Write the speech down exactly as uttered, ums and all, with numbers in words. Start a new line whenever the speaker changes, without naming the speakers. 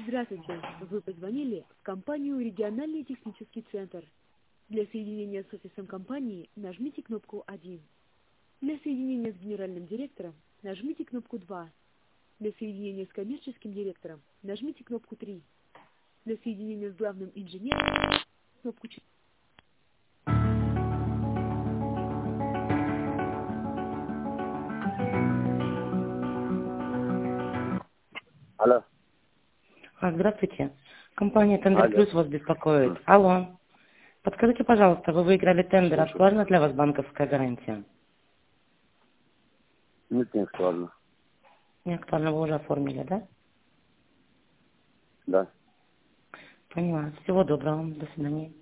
Здравствуйте. Вы позвонили в компанию «Региональный технический центр». Для соединения с офисом компании нажмите кнопку один. Для соединения с генеральным директором нажмите кнопку два. Для соединения с коммерческим директором нажмите кнопку три. Для соединения с главным инженером кнопку четыре.
Алло.
А, Здравствуйте. Компания «Тендер
Алло.
Плюс» вас беспокоит. Алло. Подскажите, пожалуйста, вы выиграли тендер.
Слушаю.
Актуальна для вас банковская гарантия?
Нет, не актуально.
Не актуально, вы уже оформили, да?
Да.
Поняла. Всего доброго. До свидания.